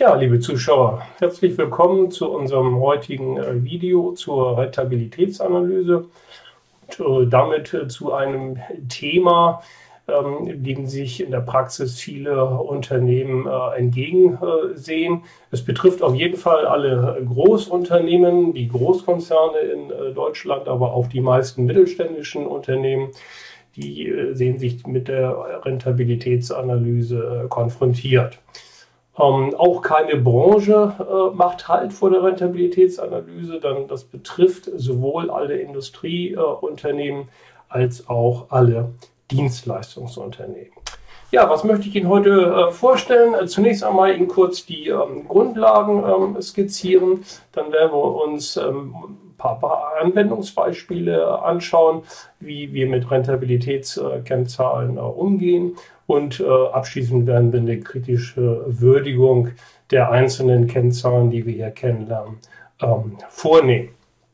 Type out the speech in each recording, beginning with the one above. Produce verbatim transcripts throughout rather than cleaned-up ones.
Ja, liebe Zuschauer, herzlich willkommen zu unserem heutigen äh, Video zur Rentabilitätsanalyse und äh, damit äh, zu einem Thema, ähm, dem sich in der Praxis viele Unternehmen äh, entgegensehen. Es betrifft auf jeden Fall alle Großunternehmen, die Großkonzerne in äh, Deutschland, aber auch die meisten mittelständischen Unternehmen. Die äh, sehen sich mit der Rentabilitätsanalyse äh, konfrontiert. Ähm, auch keine Branche äh, macht Halt vor der Rentabilitätsanalyse, denn das betrifft sowohl alle Industrieunternehmen äh, als auch alle Dienstleistungsunternehmen. Ja, was möchte ich Ihnen heute äh, vorstellen? Äh, zunächst einmal Ihnen kurz die ähm, Grundlagen ähm, skizzieren, dann werden wir uns ähm, ein paar, paar Anwendungsbeispiele anschauen, wie wir mit Rentabilitätskennzahlen äh, umgehen. Und äh, abschließend werden wir eine kritische Würdigung der einzelnen Kennzahlen, die wir hier kennenlernen, ähm, vornehmen.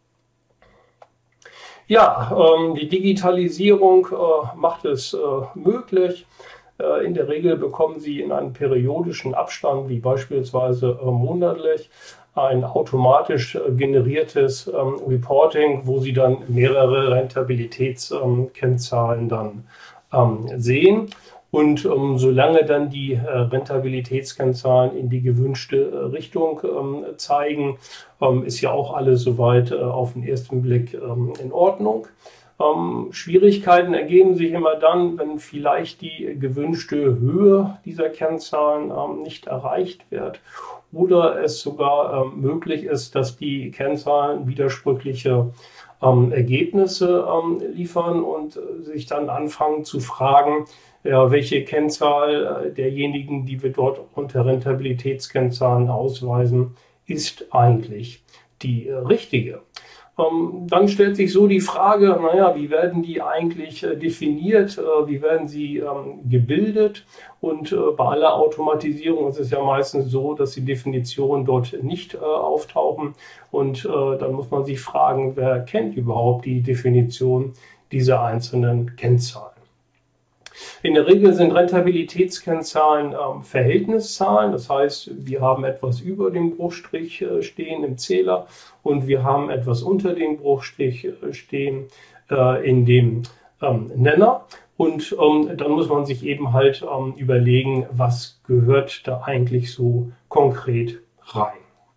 Ja, ähm, die Digitalisierung äh, macht es äh, möglich. Äh, in der Regel bekommen Sie in einem periodischen Abstand, wie beispielsweise äh, monatlich, ein automatisch äh, generiertes ähm, Reporting, wo Sie dann mehrere Rentabilitätskennzahlen ähm, dann ähm, sehen. Und ähm, solange dann die äh, Rentabilitätskennzahlen in die gewünschte äh, Richtung ähm, zeigen, ähm, ist ja auch alles soweit äh, auf den ersten Blick ähm, in Ordnung. Ähm, Schwierigkeiten ergeben sich immer dann, wenn vielleicht die gewünschte Höhe dieser Kennzahlen ähm, nicht erreicht wird oder es sogar ähm, möglich ist, dass die Kennzahlen widersprüchliche ähm, Ergebnisse ähm, liefern und äh, sich dann anfangen zu fragen, ja, welche Kennzahl äh, derjenigen, die wir dort unter Rentabilitätskennzahlen ausweisen, ist eigentlich die äh, richtige. Ähm, dann stellt sich so die Frage, naja, wie werden die eigentlich äh, definiert, äh, wie werden sie ähm, gebildet? Und äh, bei aller Automatisierung ist es ja meistens so, dass die Definitionen dort nicht äh, auftauchen. Und äh, dann muss man sich fragen, wer kennt überhaupt die Definition dieser einzelnen Kennzahlen? In der Regel sind Rentabilitätskennzahlen ähm, Verhältniszahlen, das heißt, wir haben etwas über dem Bruchstrich äh, stehen im Zähler und wir haben etwas unter dem Bruchstrich äh, stehen äh, in dem ähm, Nenner. Und ähm, dann muss man sich eben halt ähm, überlegen, was gehört da eigentlich so konkret rein.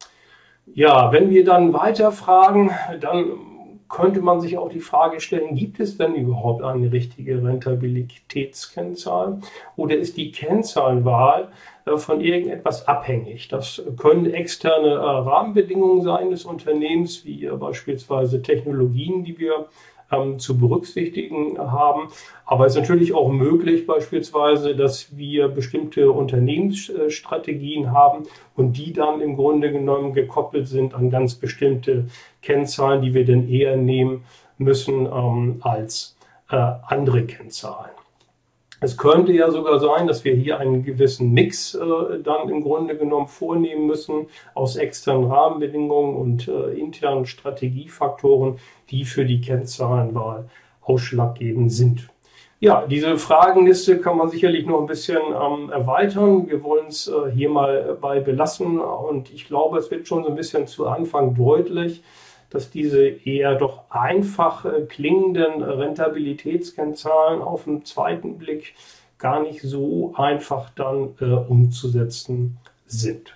Ja, wenn wir dann weiter fragen, dann könnte man sich auch die Frage stellen, gibt es denn überhaupt eine richtige Rentabilitätskennzahl oder ist die Kennzahlenwahl äh, von irgendetwas abhängig? Das können externe äh, Rahmenbedingungen sein des Unternehmens, wie äh, beispielsweise Technologien, die wir ähm, zu berücksichtigen haben. Aber es ist natürlich auch möglich beispielsweise, dass wir bestimmte Unternehmensstrategien haben und die dann im Grunde genommen gekoppelt sind an ganz bestimmte Kennzahlen, die wir dann eher nehmen müssen ähm, als äh, andere Kennzahlen. Es könnte ja sogar sein, dass wir hier einen gewissen Mix äh, dann im Grunde genommen vornehmen müssen aus externen Rahmenbedingungen und äh, internen Strategiefaktoren, die für die Kennzahlenwahl ausschlaggebend sind. Ja, diese Fragenliste kann man sicherlich noch ein bisschen ähm, erweitern. Wir wollen es äh, hier mal bei belassen und ich glaube, es wird schon so ein bisschen zu Anfang deutlich, dass diese eher doch einfach äh, klingenden Rentabilitätskennzahlen auf den zweiten Blick gar nicht so einfach dann äh, umzusetzen sind.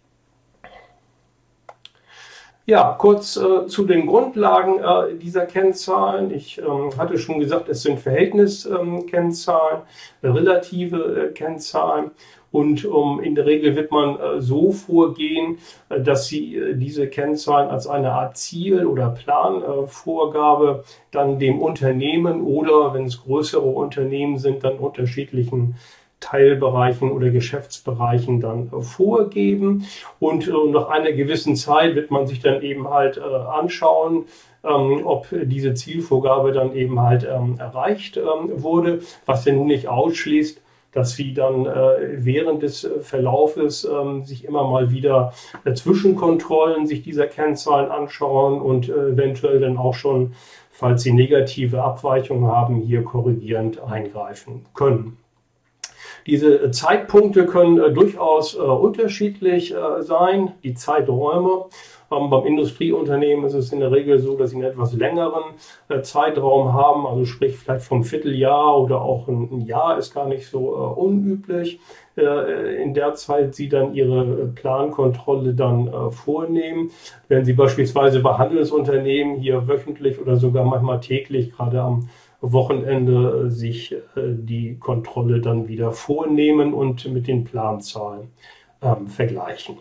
Ja, kurz äh, zu den Grundlagen äh, dieser Kennzahlen. Ich ähm, hatte schon gesagt, es sind Verhältniskennzahlen, äh, relative äh, Kennzahlen. Und um, in der Regel wird man äh, so vorgehen, äh, dass Sie äh, diese Kennzahlen als eine Art Ziel- oder Planvorgabe äh, dann dem Unternehmen oder, wenn es größere Unternehmen sind, dann unterschiedlichen Teilbereichen oder Geschäftsbereichen dann äh, vorgeben. Und äh, nach einer gewissen Zeit wird man sich dann eben halt äh, anschauen, ähm, ob diese Zielvorgabe dann eben halt ähm, erreicht ähm, wurde, was ja nun nicht ausschließt, dass sie dann äh, während des äh, Verlaufes ähm, sich immer mal wieder äh, Zwischenkontrollen sich dieser Kennzahlen anschauen und äh, eventuell dann auch schon, falls sie negative Abweichungen haben, hier korrigierend eingreifen können. Diese Zeitpunkte können äh, durchaus äh, unterschiedlich äh, sein, die Zeiträume. Ähm, beim Industrieunternehmen ist es in der Regel so, dass sie einen etwas längeren äh, Zeitraum haben, also sprich vielleicht vom Vierteljahr oder auch ein, ein Jahr ist gar nicht so äh, unüblich, äh, in der Zeit sie dann ihre Plankontrolle dann äh, vornehmen. Wenn Sie beispielsweise bei Handelsunternehmen hier wöchentlich oder sogar manchmal täglich, gerade am Wochenende, sich äh, die Kontrolle dann wieder vornehmen und mit den Planzahlen ähm, vergleichen.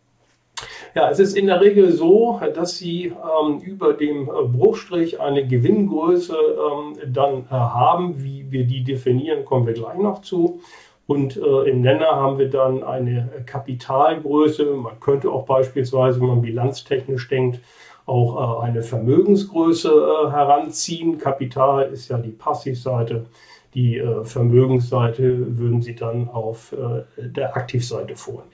Ja, es ist in der Regel so, dass Sie ähm, über dem Bruchstrich eine Gewinngröße ähm, dann äh, haben. Wie wir die definieren, kommen wir gleich noch zu. Und äh, im Nenner haben wir dann eine Kapitalgröße. Man könnte auch beispielsweise, wenn man bilanztechnisch denkt, auch äh, eine Vermögensgröße äh, heranziehen. Kapital ist ja die Passivseite. Die äh, Vermögensseite würden Sie dann auf äh, der Aktivseite vornehmen.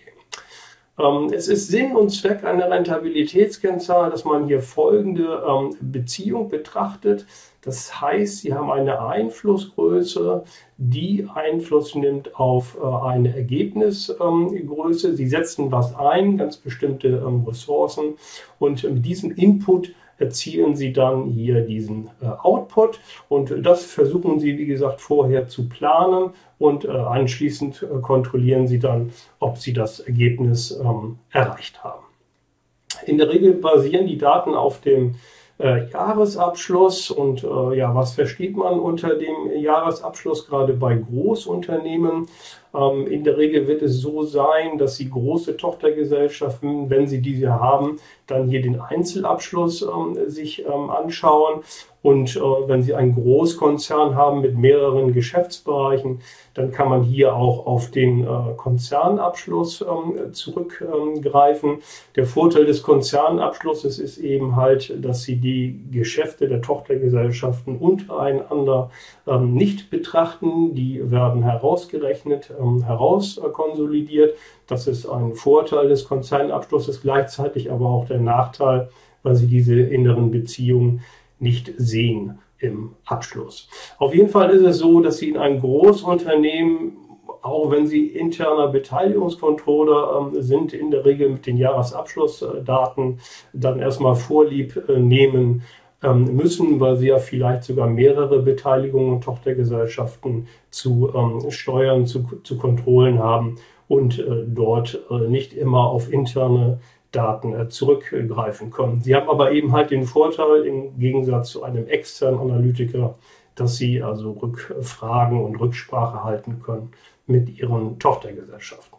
Ähm, es ist Sinn und Zweck einer Rentabilitätskennzahl, dass man hier folgende ähm, Beziehung betrachtet. Das heißt, Sie haben eine Einflussgröße, die Einfluss nimmt auf äh, eine Ergebnisgröße. Ähm, Sie setzen was ein, ganz bestimmte ähm, Ressourcen, und mit diesem Input erzielen Sie dann hier diesen äh, Output, und das versuchen Sie, wie gesagt, vorher zu planen, und äh, anschließend äh, kontrollieren Sie dann, ob Sie das Ergebnis ähm, erreicht haben. In der Regel basieren die Daten auf dem Äh, Jahresabschluss, und äh, ja, was versteht man unter dem Jahresabschluss, gerade bei Großunternehmen? Ähm, in der Regel wird es so sein, dass Sie große Tochtergesellschaften, wenn Sie diese haben, dann hier den Einzelabschluss ähm, sich ähm, anschauen. Und äh, wenn Sie einen Großkonzern haben mit mehreren Geschäftsbereichen, dann kann man hier auch auf den äh, Konzernabschluss ähm, zurückgreifen. Ähm, Der Vorteil des Konzernabschlusses ist eben halt, dass Sie die Geschäfte der Tochtergesellschaften untereinander ähm, nicht betrachten. Die werden herausgerechnet, ähm, herauskonsolidiert. Das ist ein Vorteil des Konzernabschlusses, gleichzeitig aber auch der Nachteil, weil Sie diese inneren Beziehungen nicht sehen im Abschluss. Auf jeden Fall ist es so, dass Sie in einem Großunternehmen, auch wenn Sie interner Beteiligungscontroller ähm, sind, in der Regel mit den Jahresabschlussdaten dann erstmal Vorlieb äh, nehmen ähm, müssen, weil Sie ja vielleicht sogar mehrere Beteiligungen und Tochtergesellschaften zu ähm, Steuern, zu, zu Kontrollen haben und äh, dort äh, nicht immer auf interne Daten äh, zurückgreifen können. Sie haben aber eben halt den Vorteil im Gegensatz zu einem externen Analytiker, dass Sie also Rückfragen und Rücksprache halten können mit Ihren Tochtergesellschaften.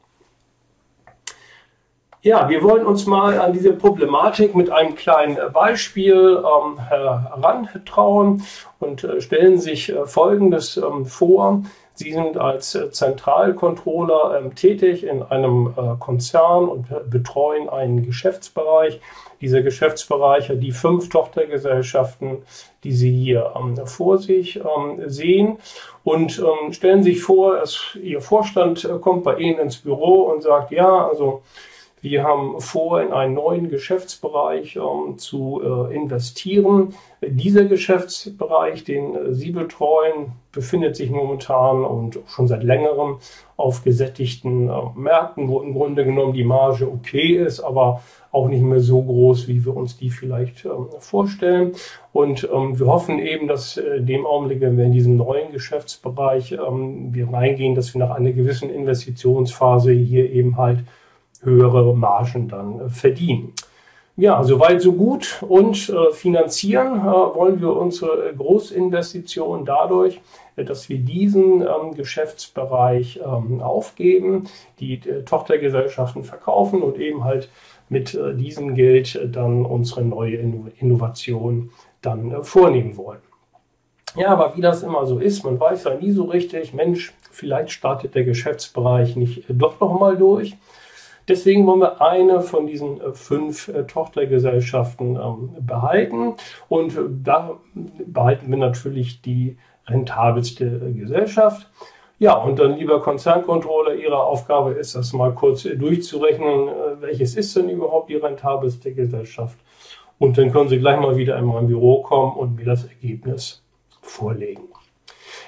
Ja, wir wollen uns mal an diese Problematik mit einem kleinen Beispiel ähm, herantrauen und äh, stellen sich äh, Folgendes ähm, vor. Sie sind als äh, Zentralcontroller ähm, tätig in einem äh, Konzern und äh, betreuen einen Geschäftsbereich. Dieser Geschäftsbereich hat die fünf Tochtergesellschaften, die Sie hier ähm, vor sich ähm, sehen, und ähm, stellen sich vor, dass Ihr Vorstand äh, kommt bei Ihnen ins Büro und sagt, ja, also wir haben vor, in einen neuen Geschäftsbereich ähm, zu äh, investieren. Dieser Geschäftsbereich, den äh, Sie betreuen, befindet sich momentan und schon seit längerem auf gesättigten äh, Märkten, wo im Grunde genommen die Marge okay ist, aber auch nicht mehr so groß, wie wir uns die vielleicht ähm, vorstellen. Und ähm, wir hoffen eben, dass äh, dem Augenblick, wenn wir in diesen neuen Geschäftsbereich ähm, wir reingehen, dass wir nach einer gewissen Investitionsphase hier eben halt höhere Margen dann äh, verdienen. Ja, soweit so gut. Und äh, finanzieren äh, wollen wir unsere Großinvestition dadurch, äh, dass wir diesen ähm, Geschäftsbereich ähm, aufgeben, die äh, Tochtergesellschaften verkaufen und eben halt mit äh, diesem Geld äh, dann unsere neue Inno Innovation dann äh, vornehmen wollen. Ja, aber wie das immer so ist, man weiß ja nie so richtig, Mensch, vielleicht startet der Geschäftsbereich nicht äh, doch noch mal durch. Deswegen wollen wir eine von diesen äh, fünf äh, Tochtergesellschaften ähm, behalten, und äh, da behalten wir natürlich die rentabelste äh, Gesellschaft. Ja, und dann, lieber Konzerncontroller, Ihre Aufgabe ist, das mal kurz äh, durchzurechnen, äh, welches ist denn überhaupt die rentabelste Gesellschaft, und dann können Sie gleich mal wieder in mein Büro kommen und mir das Ergebnis vorlegen.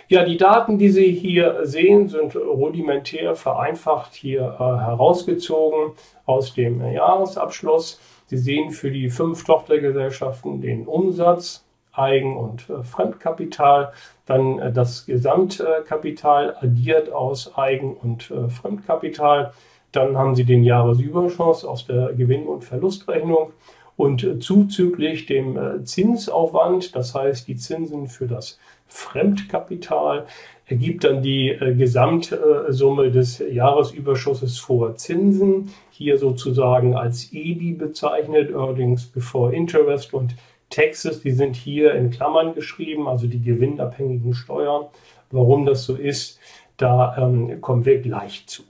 Ja, die Daten, die Sie hier sehen, sind rudimentär vereinfacht hier äh, herausgezogen aus dem Jahresabschluss. Sie sehen für die fünf Tochtergesellschaften den Umsatz, Eigen- und äh, Fremdkapital, dann äh, das Gesamtkapital addiert aus Eigen- und äh, Fremdkapital. Dann haben Sie den Jahresüberschuss aus der Gewinn- und Verlustrechnung und äh, zuzüglich dem äh, Zinsaufwand, das heißt die Zinsen für das Fremdkapital, ergibt dann die äh, Gesamtsumme des Jahresüberschusses vor Zinsen, hier sozusagen als E B I bezeichnet, Earnings Before Interest und Taxes, die sind hier in Klammern geschrieben, also die gewinnabhängigen Steuern. Warum das so ist, da ähm, kommen wir gleich zu.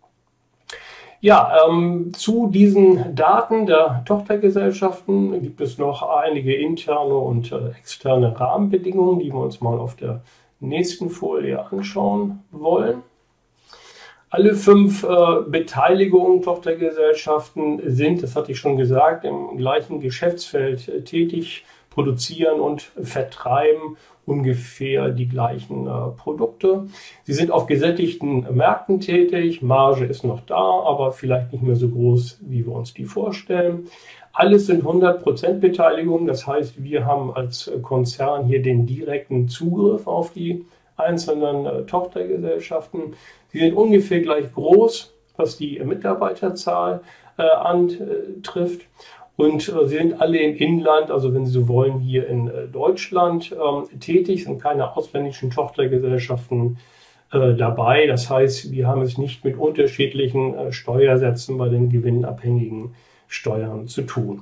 Ja, ähm, zu diesen Daten der Tochtergesellschaften gibt es noch einige interne und äh, externe Rahmenbedingungen, die wir uns mal auf der nächsten Folie anschauen wollen. Alle fünf äh, Beteiligungen, Tochtergesellschaften sind, das hatte ich schon gesagt, im gleichen Geschäftsfeld äh, tätig, produzieren und vertreiben ungefähr die gleichen äh, Produkte. Sie sind auf gesättigten Märkten tätig, Marge ist noch da, aber vielleicht nicht mehr so groß, wie wir uns die vorstellen. Alles sind hundert Prozent Beteiligung, das heißt, wir haben als Konzern hier den direkten Zugriff auf die einzelnen äh, Tochtergesellschaften. Sie sind ungefähr gleich groß, was die Mitarbeiterzahl äh, antrifft. Und äh, sie sind alle im Inland, also wenn Sie so wollen, hier in äh, Deutschland ähm, tätig, sind keine ausländischen Tochtergesellschaften äh, dabei. Das heißt, wir haben es nicht mit unterschiedlichen äh, Steuersätzen bei den gewinnabhängigen Steuern zu tun.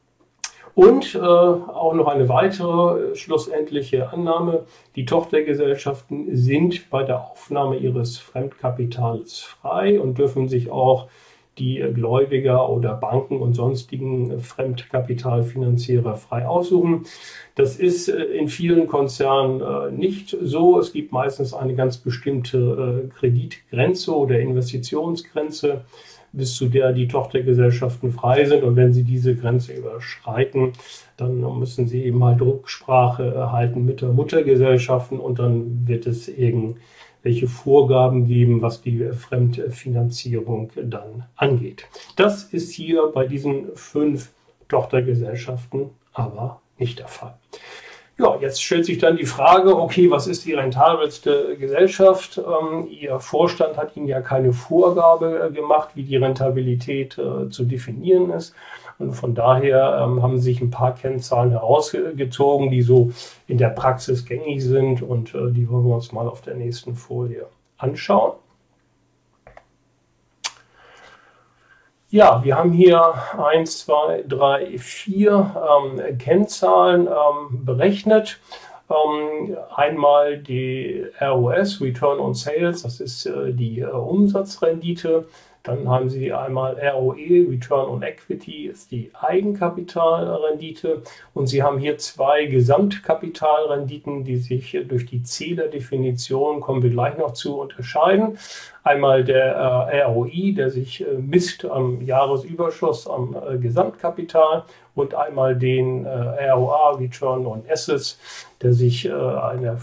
Und äh, auch noch eine weitere äh, schlussendliche Annahme. Die Tochtergesellschaften sind bei der Aufnahme ihres Fremdkapitals frei und dürfen sich auch die äh, Gläubiger oder Banken und sonstigen äh, Fremdkapitalfinanzierer frei aussuchen. Das ist äh, in vielen Konzernen äh, nicht so. Es gibt meistens eine ganz bestimmte äh, Kreditgrenze oder Investitionsgrenze, bis zu der die Tochtergesellschaften frei sind. Und wenn sie diese Grenze überschreiten, dann müssen sie eben halt Rücksprache halten mit der Muttergesellschaften und dann wird es irgendwelche Vorgaben geben, was die Fremdfinanzierung dann angeht. Das ist hier bei diesen fünf Tochtergesellschaften aber nicht der Fall. Ja, jetzt stellt sich dann die Frage, okay, was ist die rentabelste Gesellschaft? Ähm, Ihr Vorstand hat Ihnen ja keine Vorgabe äh, gemacht, wie die Rentabilität äh, zu definieren ist. Und von daher ähm, haben sich ein paar Kennzahlen herausgezogen, die so in der Praxis gängig sind und äh, die wollen wir uns mal auf der nächsten Folie anschauen. Ja, wir haben hier eins, zwei, drei, vier ähm, Kennzahlen ähm, berechnet. Ähm, einmal die R O S, Return on Sales, das ist äh, die äh, Umsatzrendite. Dann haben Sie einmal R O E, Return on Equity, ist die Eigenkapitalrendite. Und Sie haben hier zwei Gesamtkapitalrenditen, die sich durch die Zählerdefinition, kommen wir gleich noch zu, unterscheiden. Einmal der äh, R O I, der sich äh, misst am Jahresüberschuss am äh, Gesamtkapital, und einmal den äh, R O A, Return on Assets, der sich äh, einer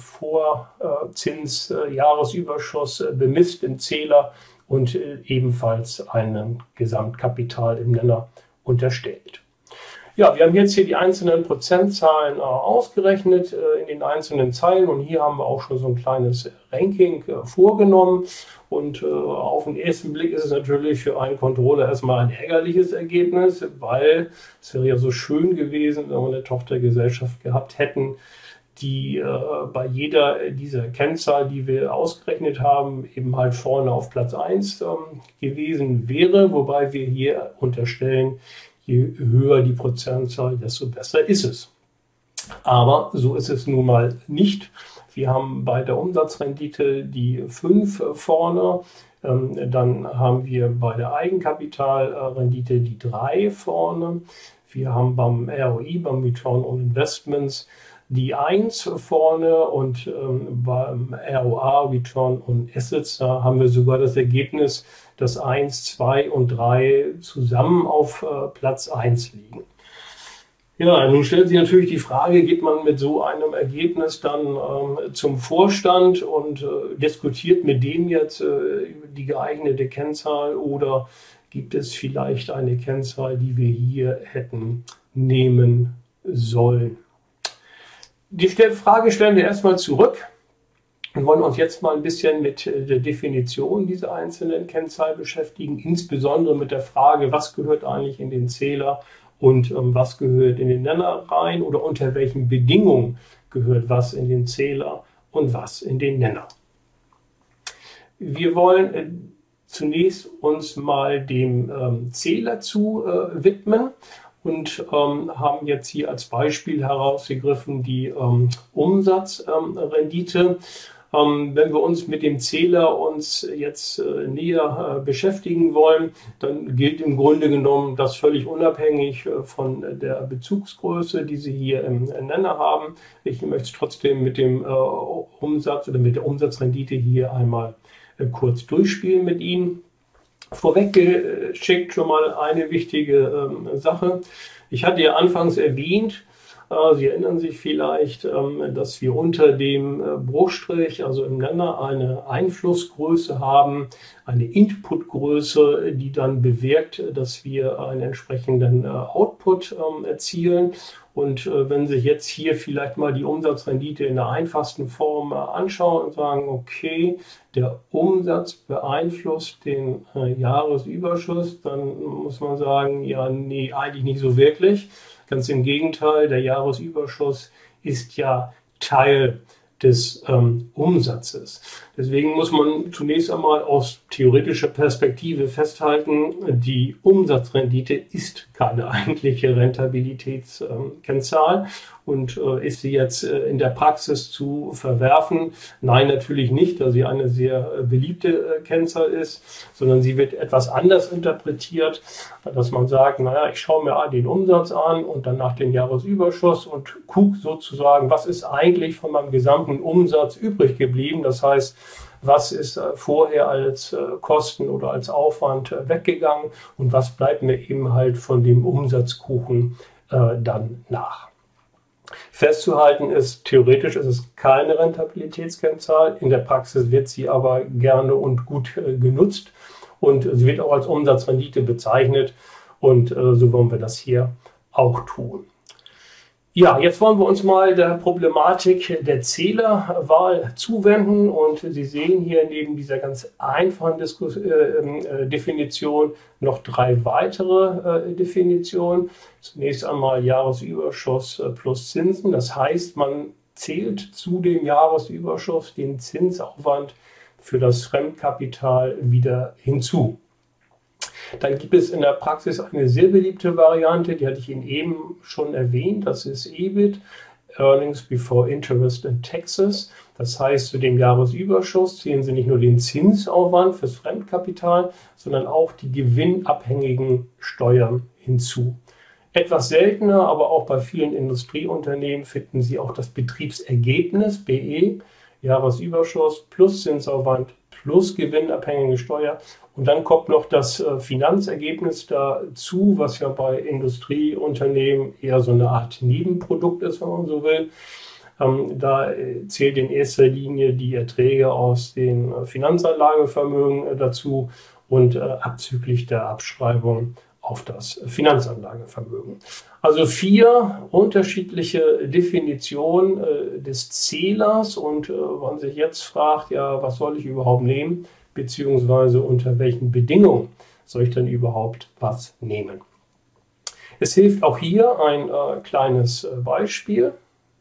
Vorzins-Jahresüberschuss äh, bemisst im Zähler und äh, ebenfalls einem Gesamtkapital im Nenner unterstellt. Ja, wir haben jetzt hier die einzelnen Prozentzahlen äh, ausgerechnet äh, in den einzelnen Zeilen und hier haben wir auch schon so ein kleines Ranking äh, vorgenommen. Und äh, auf den ersten Blick ist es natürlich für einen Controller erstmal ein ärgerliches Ergebnis, weil es wäre ja so schön gewesen, wenn wir eine Tochtergesellschaft gehabt hätten, die äh, bei jeder dieser Kennzahl, die wir ausgerechnet haben, eben halt vorne auf Platz eins ähm, gewesen wäre, wobei wir hier unterstellen, je höher die Prozentzahl, desto besser ist es. Aber so ist es nun mal nicht. Wir haben bei der Umsatzrendite die fünf vorne, ähm, dann haben wir bei der Eigenkapitalrendite die drei vorne. Wir haben beim R O I, beim Return on Investments, die eins vorne und ähm, beim R O A, Return on Assets, da haben wir sogar das Ergebnis, dass eins, zwei und drei zusammen auf äh, Platz eins liegen. Ja, nun stellt sich natürlich die Frage, geht man mit so einem Ergebnis dann ähm, zum Vorstand und äh, diskutiert mit dem jetzt äh, über die geeignete Kennzahl, oder gibt es vielleicht eine Kennzahl, die wir hier hätten nehmen sollen? Die Frage stellen wir erstmal zurück und wollen uns jetzt mal ein bisschen mit der Definition dieser einzelnen Kennzahl beschäftigen, insbesondere mit der Frage, was gehört eigentlich in den Zähler und ähm, was gehört in den Nenner rein, oder unter welchen Bedingungen gehört was in den Zähler und was in den Nenner. Wir wollen äh, zunächst uns mal dem ähm, Zähler zu äh, widmen und ähm, haben jetzt hier als Beispiel herausgegriffen die ähm, Umsatzrendite. Ähm, wenn wir uns mit dem Zähler uns jetzt äh, näher äh, beschäftigen wollen, dann gilt im Grunde genommen, dass völlig unabhängig äh, von der Bezugsgröße, die Sie hier im Nenner haben. Ich möchte es trotzdem mit dem äh, Umsatz oder mit der Umsatzrendite hier einmal äh, kurz durchspielen mit Ihnen. Vorweg geschickt schon mal eine wichtige ähm, Sache. Ich hatte ja anfangs erwähnt, Sie erinnern sich vielleicht, dass wir unter dem Bruchstrich, also im Nenner, eine Einflussgröße haben, eine Inputgröße, die dann bewirkt, dass wir einen entsprechenden Output erzielen. Und wenn Sie jetzt hier vielleicht mal die Umsatzrendite in der einfachsten Form anschauen und sagen, okay, der Umsatz beeinflusst den Jahresüberschuss, dann muss man sagen, ja, nee, eigentlich nicht so wirklich. Ganz im Gegenteil, der Jahresüberschuss ist ja Teil des ähm, Umsatzes. Deswegen muss man zunächst einmal aus theoretischer Perspektive festhalten, die Umsatzrendite ist keine eigentliche Rentabilitätskennzahl. Und äh, ist sie jetzt äh, in der Praxis zu verwerfen? Nein, natürlich nicht, da sie eine sehr äh, beliebte äh, Kennzahl ist, sondern sie wird etwas anders interpretiert, dass man sagt, naja, ich schaue mir den Umsatz an und danach den Jahresüberschuss und gucke sozusagen, was ist eigentlich von meinem gesamten Umsatz übrig geblieben. Das heißt, was ist äh, vorher als äh, Kosten oder als Aufwand äh, weggegangen und was bleibt mir eben halt von dem Umsatzkuchen äh, dann nach. Festzuhalten ist, theoretisch ist es keine Rentabilitätskennzahl, in der Praxis wird sie aber gerne und gut äh, genutzt und sie wird auch als Umsatzrendite bezeichnet und äh, so wollen wir das hier auch tun. Ja, jetzt wollen wir uns mal der Problematik der Zählerwahl zuwenden und Sie sehen hier neben dieser ganz einfachen Diskus äh, Definition noch drei weitere äh, Definitionen. Zunächst einmal Jahresüberschuss äh, plus Zinsen. Das heißt, man zählt zu dem Jahresüberschuss den Zinsaufwand für das Fremdkapital wieder hinzu. Dann gibt es in der Praxis eine sehr beliebte Variante, die hatte ich Ihnen eben schon erwähnt, das ist E B I T, Earnings Before Interest and Taxes. Das heißt, zu dem Jahresüberschuss zählen Sie nicht nur den Zinsaufwand fürs Fremdkapital, sondern auch die gewinnabhängigen Steuern hinzu. Etwas seltener, aber auch bei vielen Industrieunternehmen finden Sie auch das Betriebsergebnis, B E, Jahresüberschuss plus Zinsaufwand plus gewinnabhängige Steuer. Und dann kommt noch das Finanzergebnis dazu, was ja bei Industrieunternehmen eher so eine Art Nebenprodukt ist, wenn man so will. Da zählt in erster Linie die Erträge aus den Finanzanlagevermögen dazu und abzüglich der Abschreibung auf das Finanzanlagevermögen. Also vier unterschiedliche Definitionen äh, des Zählers und äh, man sich jetzt fragt, ja, was soll ich überhaupt nehmen, beziehungsweise unter welchen Bedingungen soll ich denn überhaupt was nehmen. Es hilft auch hier ein äh, kleines äh, Beispiel,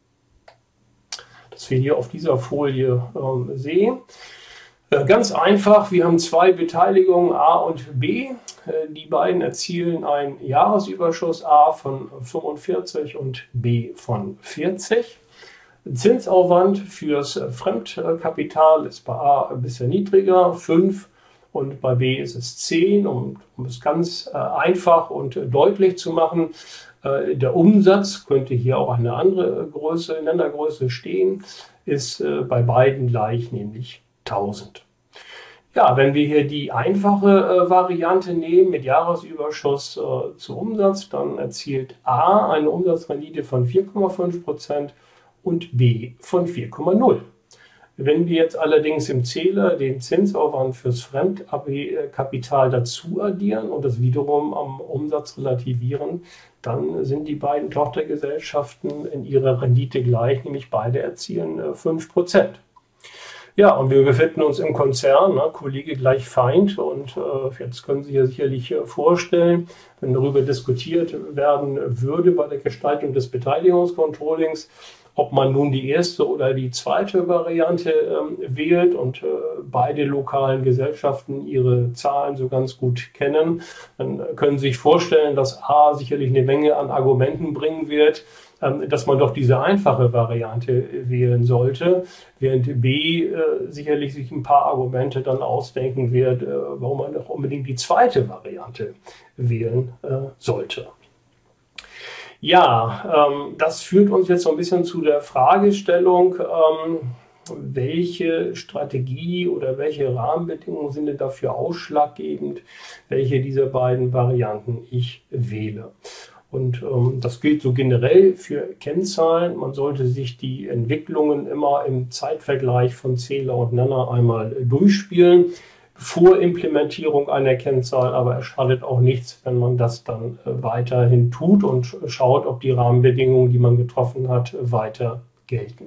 das wir hier auf dieser Folie äh, sehen. Ganz einfach, wir haben zwei Beteiligungen A und B. Die beiden erzielen einen Jahresüberschuss, A von fünfundvierzig und B von vierzig. Zinsaufwand fürs Fremdkapital ist bei A ein bisschen niedriger, fünf, und bei B ist es zehn. Um, um es ganz einfach und deutlich zu machen, der Umsatz, könnte hier auch eine andere Größe, Nennergröße stehen, ist bei beiden gleich, nämlich tausend. Ja, wenn wir hier die einfache äh, Variante nehmen mit Jahresüberschuss äh, zu Umsatz, dann erzielt A eine Umsatzrendite von vier Komma fünf Prozent und B von vier Komma null. Wenn wir jetzt allerdings im Zähler den Zinsaufwand fürs Fremdkapital dazu addieren und das wiederum am Umsatz relativieren, dann sind die beiden Tochtergesellschaften in ihrer Rendite gleich, nämlich beide erzielen äh, fünf Prozent. Ja, und wir befinden uns im Konzern, ne, Kollege gleich Feind. Und äh, jetzt können Sie sich ja sicherlich äh, vorstellen, wenn darüber diskutiert werden würde bei der Gestaltung des Beteiligungscontrollings, ob man nun die erste oder die zweite Variante ähm, wählt und äh, beide lokalen Gesellschaften ihre Zahlen so ganz gut kennen, dann können Sie sich vorstellen, dass A sicherlich eine Menge an Argumenten bringen wird, ähm, dass man doch diese einfache Variante wählen sollte, während B äh, sicherlich sich ein paar Argumente dann ausdenken wird, äh, warum man doch unbedingt die zweite Variante wählen äh, sollte. Ja, ähm, das führt uns jetzt so ein bisschen zu der Fragestellung, ähm, welche Strategie oder welche Rahmenbedingungen sind denn dafür ausschlaggebend, welche dieser beiden Varianten ich wähle. Und ähm, das gilt so generell für Kennzahlen. Man sollte sich die Entwicklungen immer im Zeitvergleich von Zähler und Nenner einmal durchspielen. Vor Implementierung einer Kennzahl, aber es schadet auch nichts, wenn man das dann äh, weiterhin tut und schaut, ob die Rahmenbedingungen, die man getroffen hat, weiter gelten.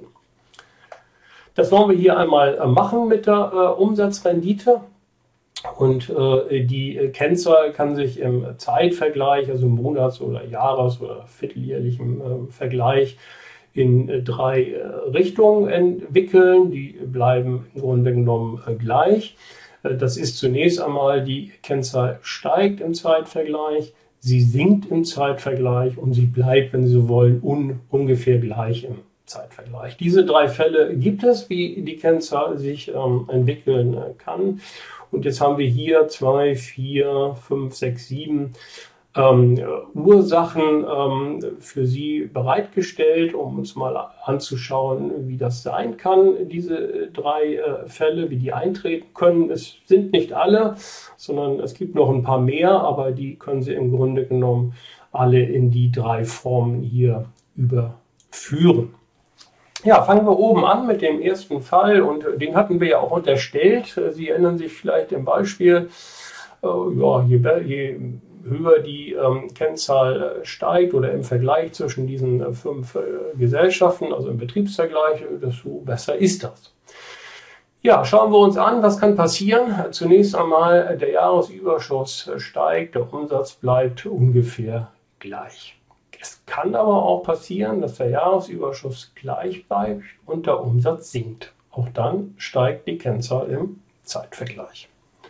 Das wollen wir hier einmal äh, machen mit der äh, Umsatzrendite. Und äh, die Kennzahl kann sich im Zeitvergleich, also im Monats- oder Jahres- oder vierteljährlichen äh, Vergleich, in äh, drei äh, Richtungen entwickeln. Die bleiben im Grunde genommen äh, gleich. Das ist zunächst einmal, die Kennzahl steigt im Zeitvergleich, sie sinkt im Zeitvergleich und sie bleibt, wenn Sie so wollen, un ungefähr gleich im Zeitvergleich. Diese drei Fälle gibt es, wie die Kennzahl sich ähm, entwickeln äh, kann. Und jetzt haben wir hier zwei, vier, fünf, sechs, sieben ähm, Ursachen ähm, für Sie bereitgestellt, um uns mal anzuschauen, wie das sein kann, diese drei äh, Fälle, wie die eintreten können. Es sind nicht alle, sondern es gibt noch ein paar mehr, aber die können Sie im Grunde genommen alle in die drei Formen hier überführen. Ja, fangen wir oben an mit dem ersten Fall und den hatten wir ja auch unterstellt. Sie erinnern sich vielleicht im Beispiel, äh, ja, je, je höher die ähm, Kennzahl äh, steigt oder im Vergleich zwischen diesen äh, fünf äh, Gesellschaften, also im Betriebsvergleich, desto besser ist das. Ja, schauen wir uns an, was kann passieren. Zunächst einmal, der Jahresüberschuss steigt, der Umsatz bleibt ungefähr gleich. Es kann aber auch passieren, dass der Jahresüberschuss gleich bleibt und der Umsatz sinkt. Auch dann steigt die Kennzahl im Zeitvergleich.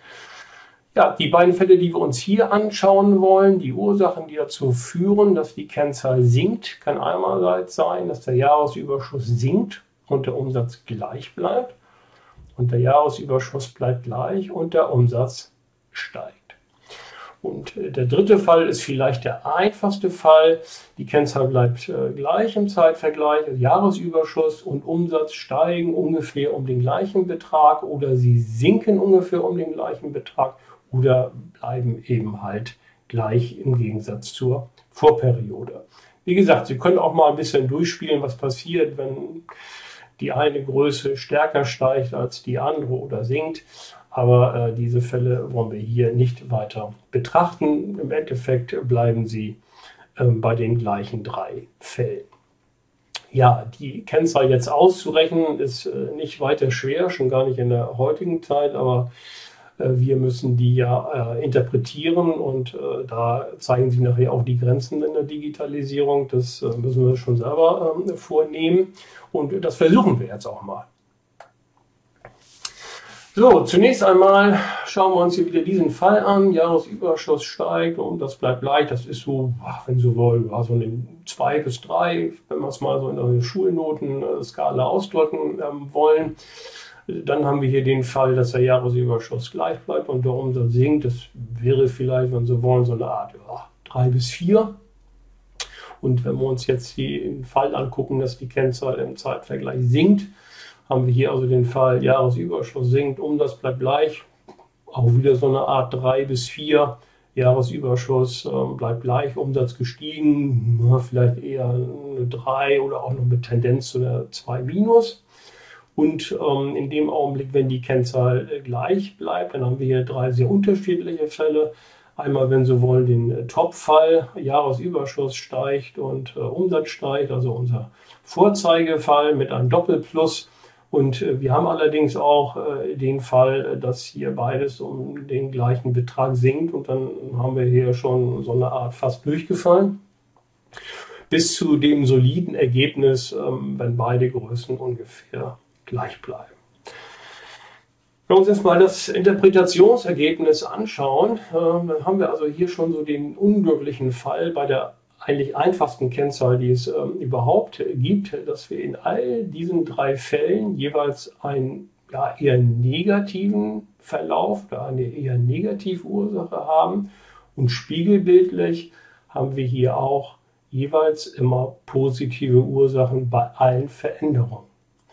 Ja, die beiden Fälle, die wir uns hier anschauen wollen, die Ursachen, die dazu führen, dass die Kennzahl sinkt, kann einerseits sein, dass der Jahresüberschuss sinkt und der Umsatz gleich bleibt. Und der Jahresüberschuss bleibt gleich und der Umsatz steigt. Und der dritte Fall ist vielleicht der einfachste Fall. Die Kennzahl bleibt äh, gleich im Zeitvergleich. Jahresüberschuss und Umsatz steigen ungefähr um den gleichen Betrag oder sie sinken ungefähr um den gleichen Betrag oder bleiben eben halt gleich im Gegensatz zur Vorperiode. Wie gesagt, Sie können auch mal ein bisschen durchspielen, was passiert, wenn die eine Größe stärker steigt als die andere oder sinkt. Aber äh, diese Fälle wollen wir hier nicht weiter betrachten. Im Endeffekt bleiben sie äh, bei den gleichen drei Fällen. Ja, die Kennzahl jetzt auszurechnen ist äh, nicht weiter schwer, schon gar nicht in der heutigen Zeit, aber äh, wir müssen die ja äh, interpretieren und äh, da zeigen sich nachher auch die Grenzen in der Digitalisierung. Das äh, müssen wir schon selber äh, vornehmen und das versuchen wir jetzt auch mal. So, zunächst einmal schauen wir uns hier wieder diesen Fall an. Jahresüberschuss steigt und das bleibt gleich. Das ist so, wenn Sie wollen, so eine zwei bis drei, wenn wir es mal so in einer Schulnotenskala ausdrücken ähm, wollen. Dann haben wir hier den Fall, dass der Jahresüberschuss gleich bleibt und der Umsatz sinkt. Das wäre vielleicht, wenn Sie wollen, so eine Art ja, drei bis vier. Und wenn wir uns jetzt den Fall angucken, dass die Kennzahl im Zeitvergleich sinkt, haben wir hier also den Fall, Jahresüberschuss sinkt, Umsatz bleibt gleich. auch wieder so eine Art drei bis vier. Jahresüberschuss äh, bleibt gleich, Umsatz gestiegen, na, vielleicht eher eine drei oder auch noch mit Tendenz zu einer zwei minus. Und ähm, in dem Augenblick, wenn die Kennzahl äh, gleich bleibt, dann haben wir hier drei sehr unterschiedliche Fälle. Einmal, wenn Sie wollen, den äh, Top-Fall, Jahresüberschuss steigt und äh, Umsatz steigt, also unser Vorzeigefall mit einem Doppelplus. Und äh, wir haben allerdings auch äh, den Fall, dass hier beides um den gleichen Betrag sinkt und dann haben wir hier schon so eine Art fast durchgefallen. Bis zu dem soliden Ergebnis, ähm, wenn beide Größen ungefähr gleich bleiben. Wenn wir uns jetzt mal das Interpretationsergebnis anschauen, äh, dann haben wir also hier schon so den unglücklichen Fall bei der eigentlich einfachsten Kennzahl, die es ähm, überhaupt gibt, dass wir in all diesen drei Fällen jeweils einen ja, eher negativen Verlauf, eine eher negative Ursache haben und spiegelbildlich haben wir hier auch jeweils immer positive Ursachen bei allen Veränderungen.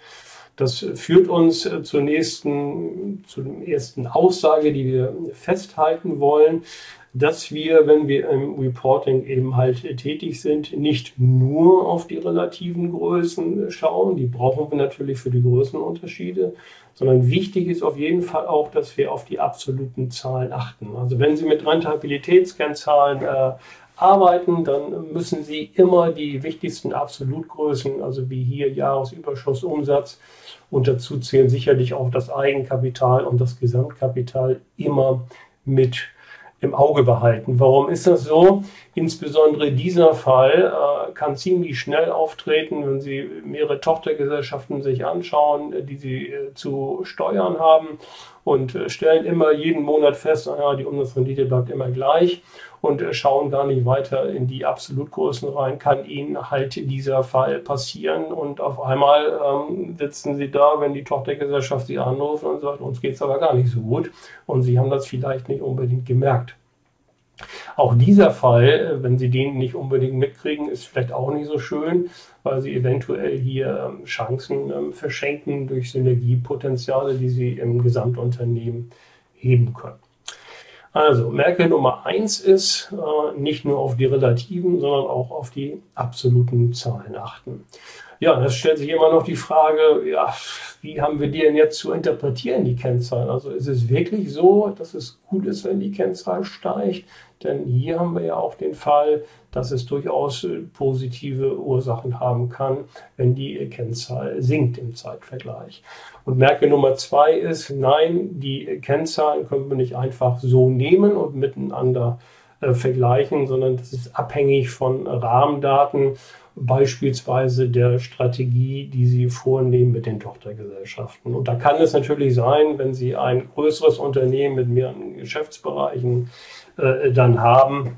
Das führt uns zur nächsten, zu der ersten Aussage, die wir festhalten wollen, dass wir, wenn wir im Reporting eben halt tätig sind, nicht nur auf die relativen Größen schauen, die brauchen wir natürlich für die Größenunterschiede, sondern wichtig ist auf jeden Fall auch, dass wir auf die absoluten Zahlen achten. Also wenn Sie mit Rentabilitätskennzahlen äh, arbeiten, dann müssen Sie immer die wichtigsten Absolutgrößen, also wie hier Jahresüberschuss, Umsatz, und dazu zählen sicherlich auch das Eigenkapital und das Gesamtkapital immer mit im Auge behalten. Warum ist das so? Insbesondere dieser Fall äh, kann ziemlich schnell auftreten, wenn Sie mehrere Tochtergesellschaften sich anschauen, die Sie äh, zu steuern haben und äh, stellen immer jeden Monat fest, ja, die Umsatzrendite bleibt immer gleich und äh, schauen gar nicht weiter in die Absolutgrößen rein, kann Ihnen halt dieser Fall passieren und auf einmal ähm, sitzen Sie da, wenn die Tochtergesellschaft Sie anruft und sagt, uns geht es aber gar nicht so gut und Sie haben das vielleicht nicht unbedingt gemerkt. Auch dieser Fall, wenn Sie den nicht unbedingt mitkriegen, ist vielleicht auch nicht so schön, weil Sie eventuell hier ähm, Chancen ähm, verschenken durch Synergiepotenziale, die Sie im Gesamtunternehmen heben können. Also Merkle Nummer eins ist, äh, nicht nur auf die relativen, sondern auch auf die absoluten Zahlen achten. Ja, das stellt sich immer noch die Frage, ja, wie haben wir die denn jetzt zu interpretieren, die Kennzahlen? Also ist es wirklich so, dass es gut ist, wenn die Kennzahl steigt? Denn hier haben wir ja auch den Fall, dass es durchaus positive Ursachen haben kann, wenn die Kennzahl sinkt im Zeitvergleich. Und Merkle Nummer zwei ist, nein, die Kennzahlen können wir nicht einfach so nehmen und miteinander äh, vergleichen, sondern das ist abhängig von Rahmendaten, beispielsweise der Strategie, die Sie vornehmen mit den Tochtergesellschaften. Und da kann es natürlich sein, wenn Sie ein größeres Unternehmen mit mehreren Geschäftsbereichen äh, dann haben,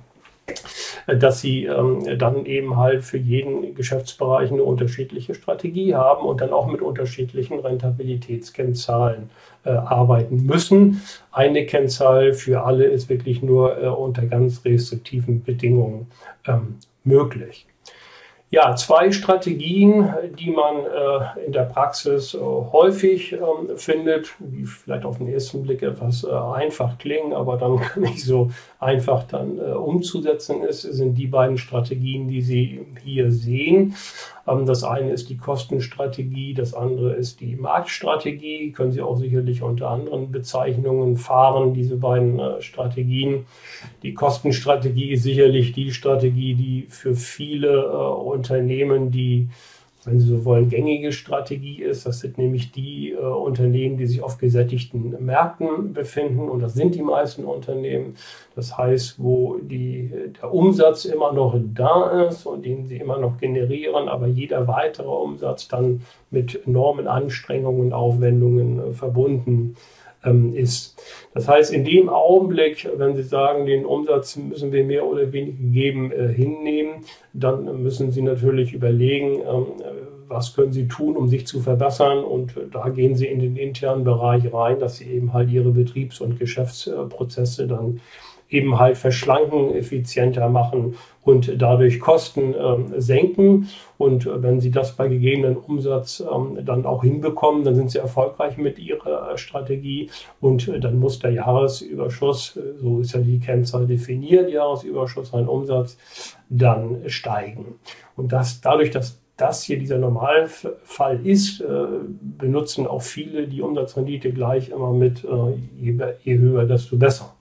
dass Sie ähm, dann eben halt für jeden Geschäftsbereich eine unterschiedliche Strategie haben und dann auch mit unterschiedlichen Rentabilitätskennzahlen äh, arbeiten müssen. Eine Kennzahl für alle ist wirklich nur äh, unter ganz restriktiven Bedingungen ähm, möglich. Ja, zwei Strategien, die man äh, in der Praxis äh, häufig ähm, findet, die vielleicht auf den ersten Blick etwas äh, einfach klingen, aber dann nicht so einfach dann äh, umzusetzen ist, sind die beiden Strategien, die Sie hier sehen. Ähm, das eine ist die Kostenstrategie, das andere ist die Marktstrategie. Können Sie auch sicherlich unter anderen Bezeichnungen fahren, diese beiden äh, Strategien. Die Kostenstrategie ist sicherlich die Strategie, die für viele äh, Unternehmen, die, wenn Sie so wollen, gängige Strategie ist. Das sind nämlich die äh, Unternehmen, die sich auf gesättigten Märkten befinden. Und das sind die meisten Unternehmen. Das heißt, wo die, der Umsatz immer noch da ist und den sie immer noch generieren, aber jeder weitere Umsatz dann mit enormen Anstrengungen und Aufwendungen äh, verbunden ist. Das heißt, in dem Augenblick, wenn Sie sagen, den Umsatz müssen wir mehr oder weniger gegeben äh, hinnehmen, dann müssen Sie natürlich überlegen, ähm, was können Sie tun, um sich zu verbessern, und äh, da gehen Sie in den internen Bereich rein, dass Sie eben halt Ihre Betriebs- und Geschäftsprozesse dann eben halt verschlanken, effizienter machen und dadurch Kosten ähm, senken. Und äh, wenn Sie das bei gegebenen Umsatz ähm, dann auch hinbekommen, dann sind Sie erfolgreich mit Ihrer äh, Strategie und äh, dann muss der Jahresüberschuss, äh, so ist ja die Kennzahl definiert, Jahresüberschuss, ein Umsatz, dann steigen. Und das dadurch, dass das hier dieser Normalfall ist, äh, benutzen auch viele die Umsatzrendite gleich immer mit, äh, je, je höher, desto besser.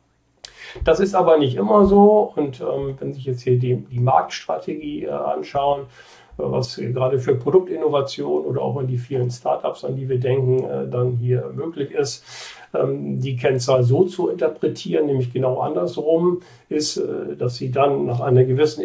Das ist aber nicht immer so und ähm, wenn Sie sich jetzt hier die, die Marktstrategie äh, anschauen, äh, was gerade für Produktinnovation oder auch in die vielen Startups, an die wir denken, äh, dann hier möglich ist, ähm, die Kennzahl so zu interpretieren, nämlich genau andersrum, ist, äh, dass Sie dann nach einer gewissen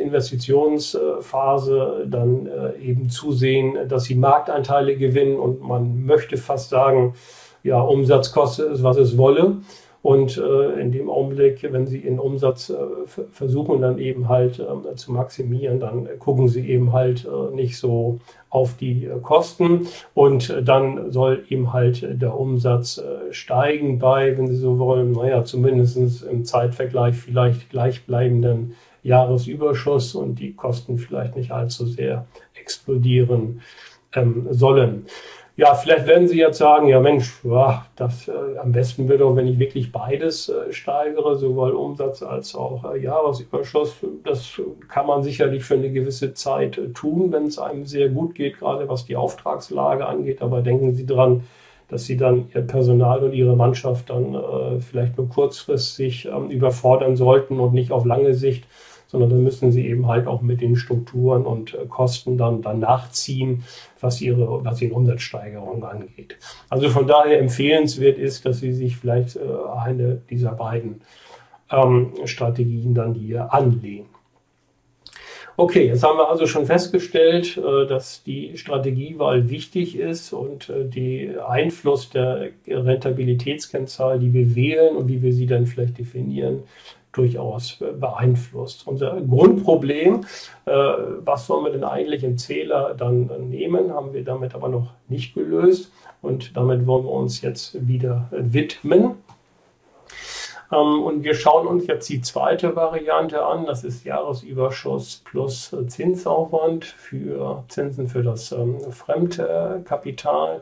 Investitionsphase dann äh, eben zusehen, dass Sie Marktanteile gewinnen und man möchte fast sagen, ja, Umsatz kostet es, was es wolle. Und äh, in dem Augenblick, wenn Sie Ihren Umsatz äh, versuchen dann eben halt äh, zu maximieren, dann gucken Sie eben halt äh, nicht so auf die äh, Kosten und äh, dann soll eben halt der Umsatz äh, steigen bei, wenn Sie so wollen, naja, zumindest im Zeitvergleich vielleicht gleichbleibenden Jahresüberschuss und die Kosten vielleicht nicht allzu sehr explodieren ähm, sollen. Ja, vielleicht werden Sie jetzt sagen, ja Mensch, ja, das äh, am besten wird doch, wenn ich wirklich beides äh, steigere, sowohl Umsatz als auch äh, Jahresüberschuss. Das kann man sicherlich für eine gewisse Zeit äh, tun, wenn es einem sehr gut geht, gerade was die Auftragslage angeht. Aber denken Sie dran, dass Sie dann Ihr Personal und Ihre Mannschaft dann äh, vielleicht nur kurzfristig ähm, überfordern sollten und nicht auf lange Sicht, sondern dann müssen Sie eben halt auch mit den Strukturen und äh, Kosten dann, dann nachziehen, was ihre, was ihre Umsatzsteigerung angeht. Also von daher empfehlenswert ist, dass Sie sich vielleicht äh, eine dieser beiden ähm, Strategien dann hier anlegen. Okay, jetzt haben wir also schon festgestellt, äh, dass die Strategiewahl wichtig ist und äh, der Einfluss der Rentabilitätskennzahl, die wir wählen und wie wir sie dann vielleicht definieren, durchaus beeinflusst. Unser Grundproblem, äh, was sollen wir denn eigentlich im Zähler dann nehmen, haben wir damit aber noch nicht gelöst und damit wollen wir uns jetzt wieder widmen. Ähm, und wir schauen uns jetzt die zweite Variante an, das ist Jahresüberschuss plus äh, Zinsaufwand für Zinsen für das ähm, Fremdkapital.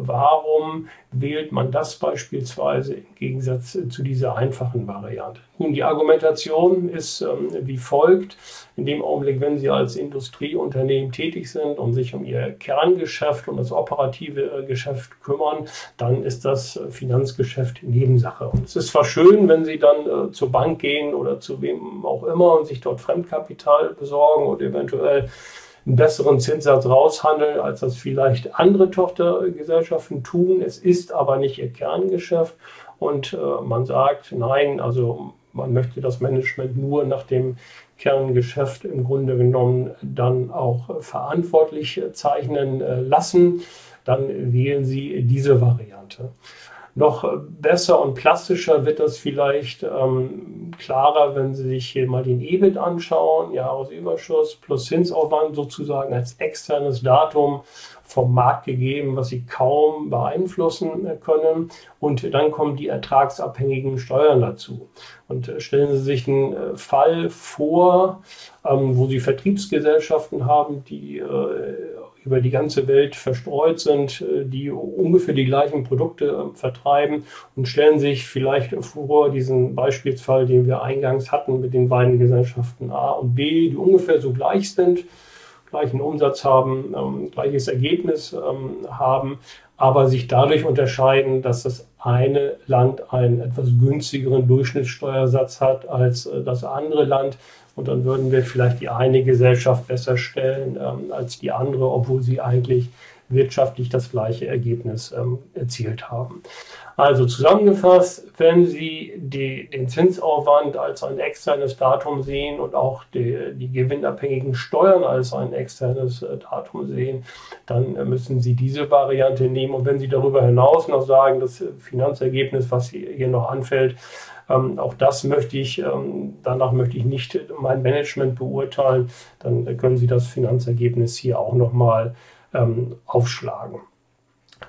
Warum wählt man das beispielsweise im Gegensatz zu dieser einfachen Variante? Nun, die Argumentation ist ähm, wie folgt. In dem Augenblick, wenn Sie als Industrieunternehmen tätig sind und sich um Ihr Kerngeschäft und das operative äh, Geschäft kümmern, dann ist das äh, Finanzgeschäft Nebensache. Und es ist zwar schön, wenn Sie dann äh, zur Bank gehen oder zu wem auch immer und sich dort Fremdkapital besorgen und eventuell einen besseren Zinssatz raushandeln, als das vielleicht andere Tochtergesellschaften tun. Es ist aber nicht Ihr Kerngeschäft und äh, man sagt, nein, also man möchte das Management nur nach dem Kerngeschäft im Grunde genommen dann auch verantwortlich zeichnen lassen, dann wählen Sie diese Variante. Noch besser und plastischer wird das vielleicht ähm, klarer, wenn Sie sich hier mal den E B I T anschauen, Jahresüberschuss plus Zinsaufwand sozusagen als externes Datum vom Markt gegeben, was Sie kaum beeinflussen können. Und dann kommen die ertragsabhängigen Steuern dazu. Und stellen Sie sich einen Fall vor, ähm, wo Sie Vertriebsgesellschaften haben, die äh, über die ganze Welt verstreut sind, die ungefähr die gleichen Produkte vertreiben und stellen sich vielleicht vor diesen Beispielsfall, den wir eingangs hatten mit den beiden Gesellschaften A und B, die ungefähr so gleich sind, gleichen Umsatz haben, ähm, gleiches Ergebnis ähm, haben, aber sich dadurch unterscheiden, dass das eine Land einen etwas günstigeren Durchschnittssteuersatz hat als äh, das andere Land. Und dann würden wir vielleicht die eine Gesellschaft besser stellen ähm, als die andere, obwohl sie eigentlich wirtschaftlich das gleiche Ergebnis ähm, erzielt haben. Also zusammengefasst, wenn Sie die, den Zinsaufwand als ein externes Datum sehen und auch die, die gewinnabhängigen Steuern als ein externes äh, Datum sehen, dann äh, müssen Sie diese Variante nehmen. Und wenn Sie darüber hinaus noch sagen, das Finanzergebnis, was hier noch anfällt, Ähm, auch das möchte ich, ähm, danach möchte ich nicht mein Management beurteilen, dann können Sie das Finanzergebnis hier auch nochmal ähm, aufschlagen.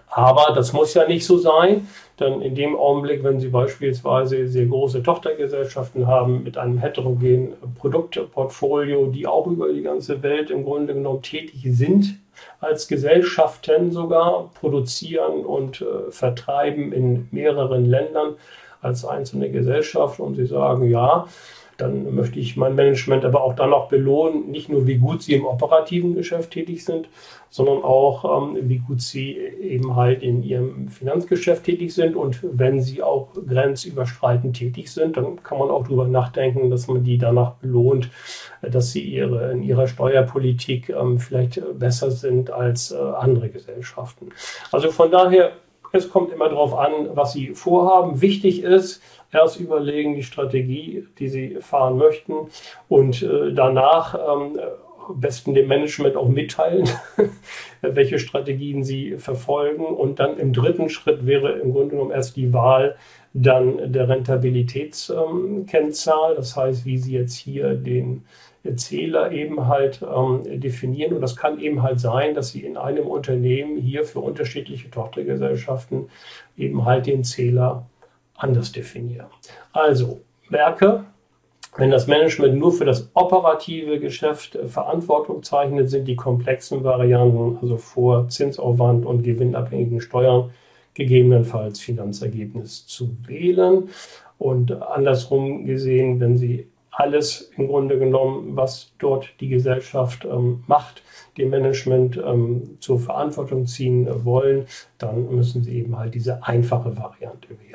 Aber das muss ja nicht so sein, denn in dem Augenblick, wenn Sie beispielsweise sehr große Tochtergesellschaften haben mit einem heterogenen Produktportfolio, die auch über die ganze Welt im Grunde genommen tätig sind, als Gesellschaften sogar produzieren und äh, vertreiben in mehreren Ländern als einzelne Gesellschaft, und Sie sagen, ja, dann möchte ich mein Management aber auch dann noch belohnen, nicht nur wie gut sie im operativen Geschäft tätig sind, sondern auch ähm, wie gut sie eben halt in ihrem Finanzgeschäft tätig sind. Und wenn sie auch grenzüberschreitend tätig sind, dann kann man auch darüber nachdenken, dass man die danach belohnt, dass sie ihre, in ihrer Steuerpolitik ähm, vielleicht besser sind als äh, andere Gesellschaften. Also von daher, es kommt immer darauf an, was Sie vorhaben. Wichtig ist, erst überlegen die Strategie, die Sie fahren möchten, und äh, danach ähm, am besten dem Management auch mitteilen, welche Strategien Sie verfolgen. Und dann im dritten Schritt wäre im Grunde genommen erst die Wahl dann der Rentabilitätskennzahl. Ähm, das heißt, wie Sie jetzt hier den Zähler eben halt ähm, definieren. Und das kann eben halt sein, dass Sie in einem Unternehmen hier für unterschiedliche Tochtergesellschaften eben halt den Zähler anders definieren. Also merke, wenn das Management nur für das operative Geschäft äh, Verantwortung zeichnet, sind die komplexen Varianten, also vor Zinsaufwand und gewinnabhängigen Steuern, gegebenenfalls Finanzergebnis zu wählen. Und andersrum gesehen, wenn Sie alles im Grunde genommen, was dort die Gesellschaft ähm, macht, dem Management ähm, zur Verantwortung ziehen äh, wollen, dann müssen Sie eben halt diese einfache Variante wählen.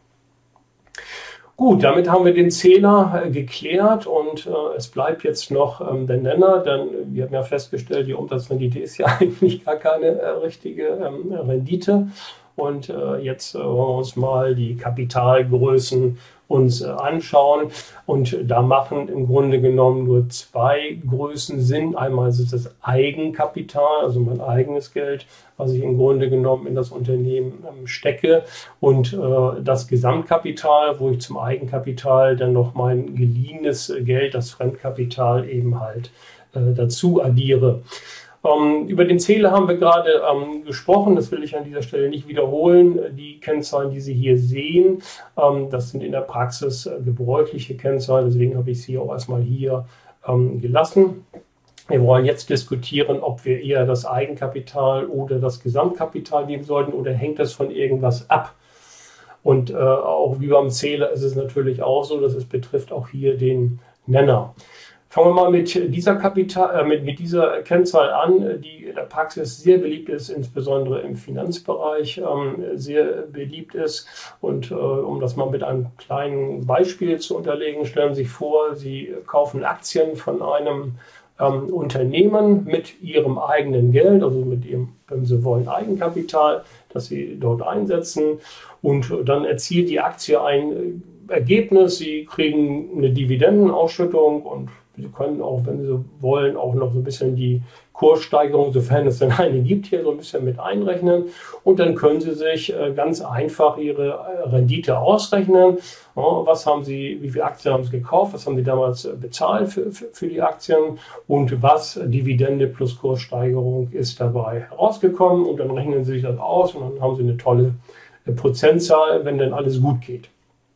Gut, damit haben wir den Zähler äh, geklärt, und äh, es bleibt jetzt noch ähm, der Nenner, denn wir haben ja festgestellt, die Umsatzrendite ist ja eigentlich gar keine äh, richtige ähm, Rendite. Und äh, jetzt äh, wollen wir uns mal die Kapitalgrößen uns äh, anschauen. Und da machen im Grunde genommen nur zwei Größen Sinn. Einmal ist es das Eigenkapital, also mein eigenes Geld, was ich im Grunde genommen in das Unternehmen ähm, stecke, und äh, das Gesamtkapital, wo ich zum Eigenkapital dann noch mein geliehenes Geld, das Fremdkapital, eben halt äh, dazu addiere. Ähm, über den Zähler haben wir gerade ähm, gesprochen, das will ich an dieser Stelle nicht wiederholen. Die Kennzahlen, die Sie hier sehen, ähm, das sind in der Praxis äh, gebräuchliche Kennzahlen, deswegen habe ich sie auch erstmal hier ähm, gelassen. Wir wollen jetzt diskutieren, ob wir eher das Eigenkapital oder das Gesamtkapital nehmen sollten, oder hängt das von irgendwas ab? Und äh, auch wie beim Zähler ist es natürlich auch so, dass es betrifft auch hier den Nenner. Fangen wir mal mit dieser, Kapital, äh, mit, mit dieser Kennzahl an, die in der Praxis sehr beliebt ist, insbesondere im Finanzbereich ähm, sehr beliebt ist. Und äh, um das mal mit einem kleinen Beispiel zu unterlegen, stellen Sie sich vor, Sie kaufen Aktien von einem ähm, Unternehmen mit Ihrem eigenen Geld, also mit Ihrem, wenn Sie wollen, Eigenkapital, das Sie dort einsetzen. Und dann erzielt die Aktie ein Ergebnis. Sie kriegen eine Dividendenausschüttung, und Sie können auch, wenn Sie wollen, auch noch so ein bisschen die Kurssteigerung, sofern es denn eine gibt, hier so ein bisschen mit einrechnen. Und dann können Sie sich ganz einfach Ihre Rendite ausrechnen. Was haben Sie, wie viele Aktien haben Sie gekauft? Was haben Sie damals bezahlt für, für, für die Aktien? Und was Dividende plus Kurssteigerung ist dabei herausgekommen? Und dann rechnen Sie sich das aus, und dann haben Sie eine tolle Prozentzahl, wenn denn alles gut geht.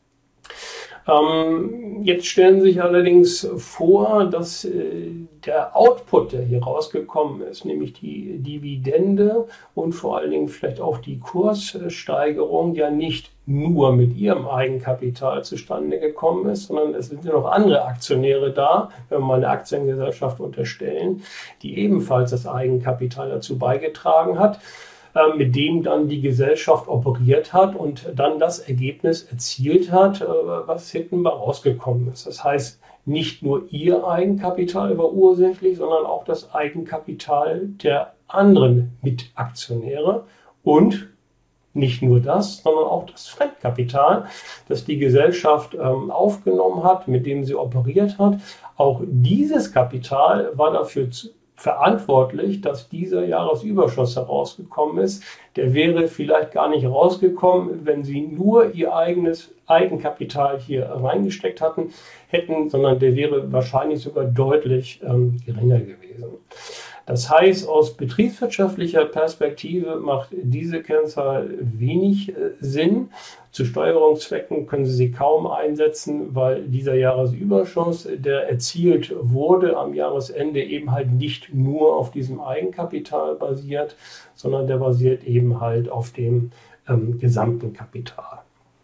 Ähm, jetzt stellen Sie sich allerdings vor, dass äh, der Output, der hier rausgekommen ist, nämlich die Dividende und vor allen Dingen vielleicht auch die Kurssteigerung, ja nicht nur mit Ihrem Eigenkapital zustande gekommen ist, sondern es sind ja noch andere Aktionäre da, wenn wir mal eine Aktiengesellschaft unterstellen, die ebenfalls das Eigenkapital dazu beigetragen hat, mit dem dann die Gesellschaft operiert hat und dann das Ergebnis erzielt hat, was hinten bei rausgekommen ist. Das heißt, nicht nur Ihr Eigenkapital war ursächlich, sondern auch das Eigenkapital der anderen Mitaktionäre, und nicht nur das, sondern auch das Fremdkapital, das die Gesellschaft ähm, aufgenommen hat, mit dem sie operiert hat. Auch dieses Kapital war dafür zu verantwortlich, dass dieser Jahresüberschuss herausgekommen ist. Der wäre vielleicht gar nicht herausgekommen, wenn Sie nur Ihr eigenes Eigenkapital hier reingesteckt hatten, hätten, sondern der wäre wahrscheinlich sogar deutlich ähm, geringer gewesen. Das heißt, aus betriebswirtschaftlicher Perspektive macht diese Kennzahl wenig äh, Sinn. Zu Steuerungszwecken können Sie sie kaum einsetzen, weil dieser Jahresüberschuss, der erzielt wurde am Jahresende, eben halt nicht nur auf diesem Eigenkapital basiert, sondern der basiert eben halt auf dem ähm, gesamten Kapital.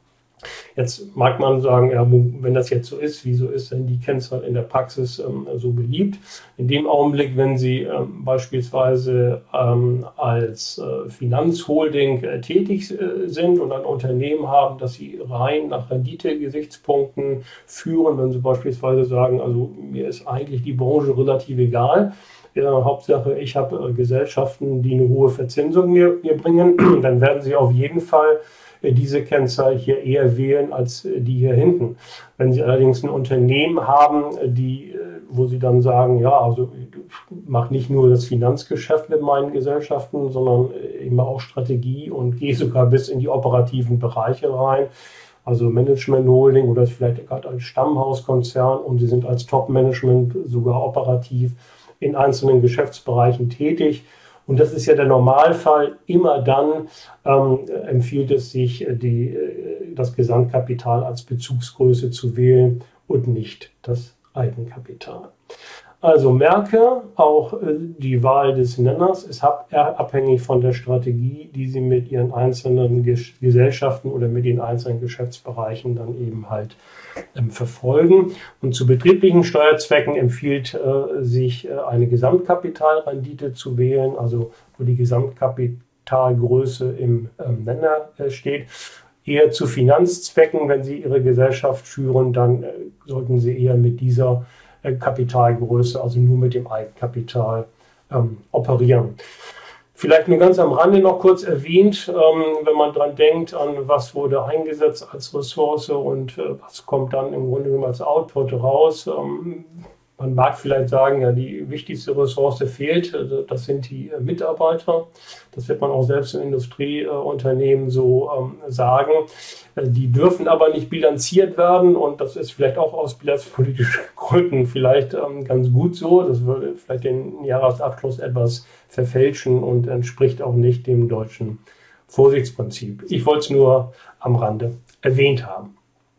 Jetzt mag man sagen, ja, wenn das jetzt so ist, wieso ist denn die Kennzahl in der Praxis ähm, so beliebt? In dem Augenblick, wenn Sie ähm, beispielsweise ähm, als äh, Finanzholding äh, tätig äh, sind und ein Unternehmen haben, das Sie rein nach Rendite-Gesichtspunkten führen, wenn Sie beispielsweise sagen, also mir ist eigentlich die Branche relativ egal, ja, Hauptsache ich habe äh, Gesellschaften, die eine hohe Verzinsung mir, mir bringen, dann werden Sie auf jeden Fall diese Kennzahl hier eher wählen als die hier hinten. Wenn Sie allerdings ein Unternehmen haben, die, wo Sie dann sagen, ja, also ich mache nicht nur das Finanzgeschäft mit meinen Gesellschaften, sondern eben auch Strategie und gehe sogar bis in die operativen Bereiche rein, also Management Holding oder vielleicht gerade als Stammhauskonzern und Sie sind als Top-Management sogar operativ in einzelnen Geschäftsbereichen tätig. Und das ist ja der Normalfall. Immer dann ähm, empfiehlt es sich, die, das Gesamtkapital als Bezugsgröße zu wählen und nicht das Eigenkapital. Also merke, auch äh, die Wahl des Nenners ist abhängig von der Strategie, die Sie mit Ihren einzelnen Ges Gesellschaften oder mit den einzelnen Geschäftsbereichen dann eben halt ähm, verfolgen. Und zu betrieblichen Steuerzwecken empfiehlt äh, sich äh, eine Gesamtkapitalrendite zu wählen, also wo die Gesamtkapitalgröße im ähm, Nenner äh, steht. Eher zu Finanzzwecken, wenn Sie Ihre Gesellschaft führen, dann äh, sollten Sie eher mit dieser Kapitalgröße, also nur mit dem Eigenkapital ähm, operieren. Vielleicht nur ganz am Rande noch kurz erwähnt, ähm, wenn man dran denkt, an was wurde eingesetzt als Ressource und äh, was kommt dann im Grunde genommen als Output raus. Ähm, man mag vielleicht sagen, ja, die wichtigste Ressource fehlt, äh, das sind die äh, Mitarbeiter. Das wird man auch selbst in Industrieunternehmen äh, so ähm, sagen. Die dürfen aber nicht bilanziert werden und das ist vielleicht auch aus bilanzpolitischen Gründen vielleicht ähm, ganz gut so. Das würde vielleicht den Jahresabschluss etwas verfälschen und entspricht auch nicht dem deutschen Vorsichtsprinzip. Ich wollte es nur am Rande erwähnt haben.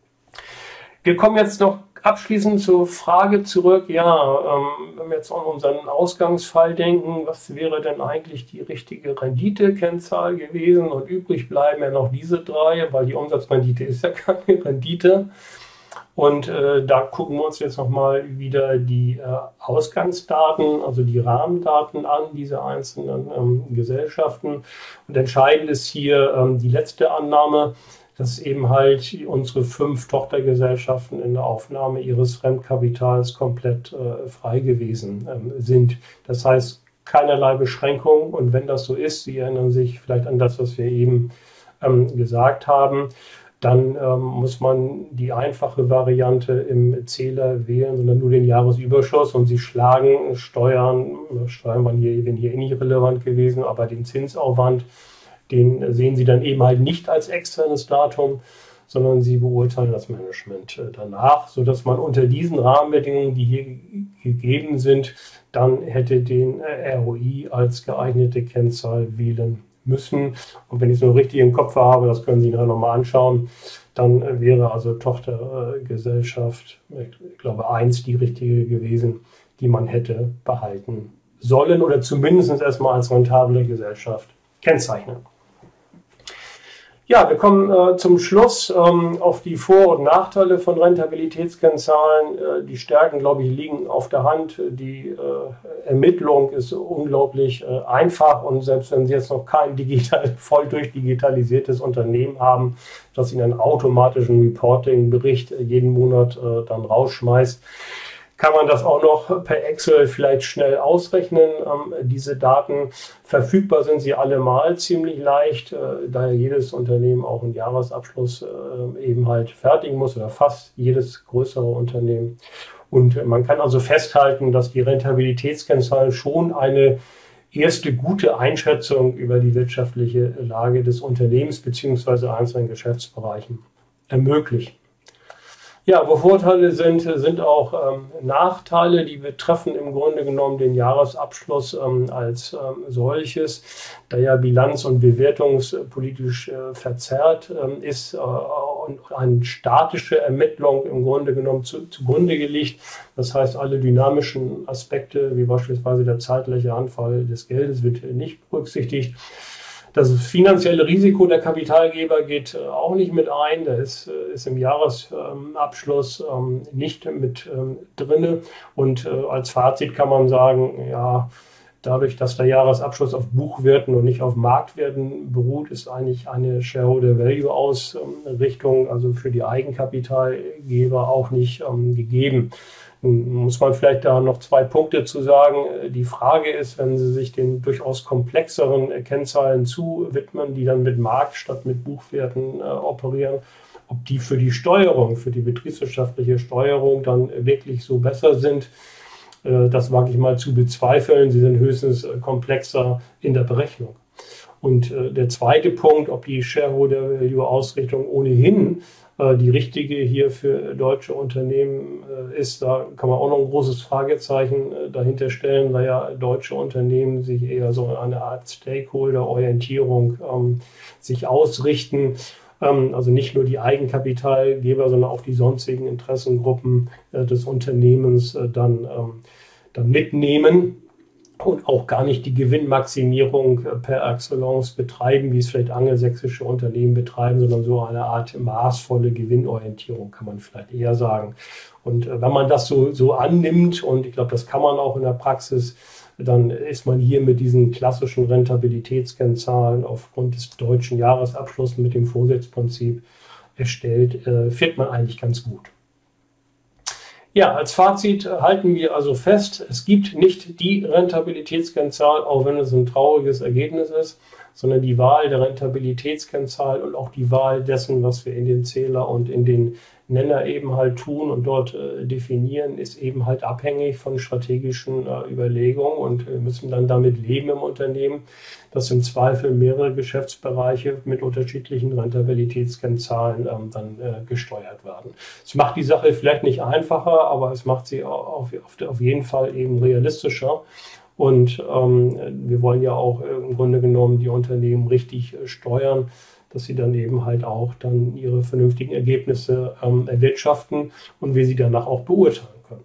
Wir kommen jetzt noch abschließend zur Frage zurück. Ja, ähm, wenn wir jetzt an unseren Ausgangsfall denken, was wäre denn eigentlich die richtige Rendite-Kennzahl gewesen? Und übrig bleiben ja noch diese drei, weil die Umsatzrendite ist ja keine Rendite. Und äh, da gucken wir uns jetzt nochmal wieder die äh, Ausgangsdaten, also die Rahmendaten an, diese einzelnen ähm, Gesellschaften. Und entscheidend ist hier ähm, die letzte Annahme, dass eben halt unsere fünf Tochtergesellschaften in der Aufnahme ihres Fremdkapitals komplett äh, frei gewesen ähm, sind. Das heißt, keinerlei Beschränkung. Und wenn das so ist, Sie erinnern sich vielleicht an das, was wir eben ähm, gesagt haben, dann ähm, muss man die einfache Variante im Zähler wählen, sondern nur den Jahresüberschuss und Sie schlagen Steuern, Steuern waren hier eben hier nicht relevant gewesen, aber den Zinsaufwand, den sehen Sie dann eben halt nicht als externes Datum, sondern Sie beurteilen das Management danach, sodass man unter diesen Rahmenbedingungen, die hier gegeben sind, dann hätte den R O I als geeignete Kennzahl wählen müssen. Und wenn ich es nur richtig im Kopf habe, das können Sie nachher nochmal anschauen, dann wäre also Tochtergesellschaft, ich glaube, eins die richtige gewesen, die man hätte behalten sollen oder zumindest erstmal als rentable Gesellschaft kennzeichnen. Ja, wir kommen äh, zum Schluss ähm, auf die Vor- und Nachteile von Rentabilitätskennzahlen. Äh, die Stärken, glaube ich, liegen auf der Hand. Die äh, Ermittlung ist unglaublich äh, einfach und selbst wenn Sie jetzt noch kein digital, voll durchdigitalisiertes Unternehmen haben, das Ihnen einen automatischen Reporting-Bericht äh, jeden Monat äh, dann rausschmeißt, kann man das auch noch per Excel vielleicht schnell ausrechnen. Ähm, diese Daten verfügbar sind sie allemal ziemlich leicht, äh, da jedes Unternehmen auch einen Jahresabschluss äh, eben halt fertigen muss oder fast jedes größere Unternehmen. Und äh, man kann also festhalten, dass die Rentabilitätskennzahlen schon eine erste gute Einschätzung über die wirtschaftliche Lage des Unternehmens bzw. einzelnen Geschäftsbereichen ermöglichen. Ja, wo Vorteile sind, sind auch ähm, Nachteile, die betreffen im Grunde genommen den Jahresabschluss ähm, als ähm, solches, da ja bilanz- und bewertungspolitisch äh, verzerrt ähm, ist äh, und eine statische Ermittlung im Grunde genommen zu, zugrunde gelegt. Das heißt, alle dynamischen Aspekte, wie beispielsweise der zeitliche Anfall des Geldes, wird nicht berücksichtigt. Das finanzielle Risiko der Kapitalgeber geht auch nicht mit ein. Da ist, ist im Jahresabschluss ähm, nicht mit ähm, drin. Und äh, als Fazit kann man sagen, ja, dadurch, dass der Jahresabschluss auf Buchwerten und nicht auf Marktwerten beruht, ist eigentlich eine Shareholder-Value-Ausrichtung, also für die Eigenkapitalgeber, auch nicht ähm, gegeben. Nun muss man vielleicht da noch zwei Punkte zu sagen. Die Frage ist, wenn Sie sich den durchaus komplexeren Kennzahlen zuwidmen, die dann mit Markt statt mit Buchwerten äh, operieren, ob die für die Steuerung, für die betriebswirtschaftliche Steuerung dann wirklich so besser sind. Äh, das wage ich mal zu bezweifeln. Sie sind höchstens äh, komplexer in der Berechnung. Und äh, der zweite Punkt, ob die Shareholder-Value-Ausrichtung ohnehin äh, die richtige hier für deutsche Unternehmen äh, ist, da kann man auch noch ein großes Fragezeichen äh, dahinter stellen, weil ja deutsche Unternehmen sich eher so eine Art Stakeholder-Orientierung ähm, sich ausrichten. Ähm, also nicht nur die Eigenkapitalgeber, sondern auch die sonstigen Interessengruppen äh, des Unternehmens äh, dann, ähm, dann mitnehmen. Und auch gar nicht die Gewinnmaximierung per Excellence betreiben, wie es vielleicht angelsächsische Unternehmen betreiben, sondern so eine Art maßvolle Gewinnorientierung, kann man vielleicht eher sagen. Und wenn man das so, so annimmt, und ich glaube, das kann man auch in der Praxis, dann ist man hier mit diesen klassischen Rentabilitätskennzahlen aufgrund des deutschen Jahresabschlusses mit dem Vorsitzprinzip erstellt, äh, fährt man eigentlich ganz gut. Ja, als Fazit halten wir also fest, es gibt nicht die Rentabilitätskennzahl, auch wenn es ein trauriges Ergebnis ist, sondern die Wahl der Rentabilitätskennzahl und auch die Wahl dessen, was wir in den Zähler und in den Nenner eben halt tun und dort äh, definieren, ist eben halt abhängig von strategischen äh, Überlegungen, und wir müssen dann damit leben im Unternehmen, dass im Zweifel mehrere Geschäftsbereiche mit unterschiedlichen Rentabilitätskennzahlen ähm, dann äh, gesteuert werden. Es macht die Sache vielleicht nicht einfacher, aber es macht sie auf, auf, auf jeden Fall eben realistischer. Und ähm, wir wollen ja auch im Grunde genommen die Unternehmen richtig äh, steuern, dass sie dann eben halt auch dann ihre vernünftigen Ergebnisse ähm, erwirtschaften und wir sie danach auch beurteilen können.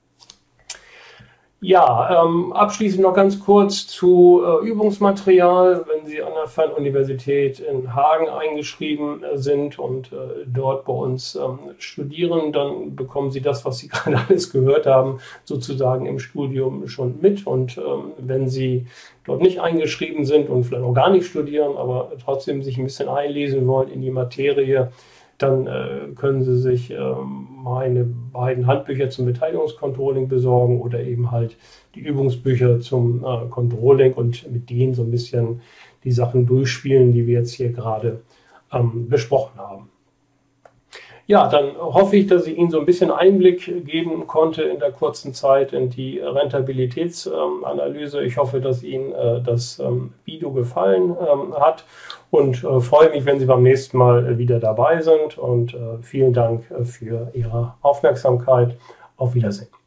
Ja, ähm, abschließend noch ganz kurz zu äh, Übungsmaterial. Wenn Sie an der Fernuniversität in Hagen eingeschrieben äh, sind und äh, dort bei uns ähm, studieren, dann bekommen Sie das, was Sie gerade alles gehört haben, sozusagen im Studium schon mit. Und ähm, wenn Sie dort nicht eingeschrieben sind und vielleicht auch gar nicht studieren, aber trotzdem sich ein bisschen einlesen wollen in die Materie, dann äh, können Sie sich äh, meine beiden Handbücher zum Beteiligungscontrolling besorgen oder eben halt die Übungsbücher zum äh, Controlling und mit denen so ein bisschen die Sachen durchspielen, die wir jetzt hier gerade ähm, besprochen haben. Ja, dann hoffe ich, dass ich Ihnen so ein bisschen Einblick geben konnte in der kurzen Zeit in die Rentabilitätsanalyse. Ähm, ich hoffe, dass Ihnen äh, das ähm, Video gefallen ähm, hat und äh, freue mich, wenn Sie beim nächsten Mal wieder dabei sind. Und äh, vielen Dank für Ihre Aufmerksamkeit. Auf Wiedersehen.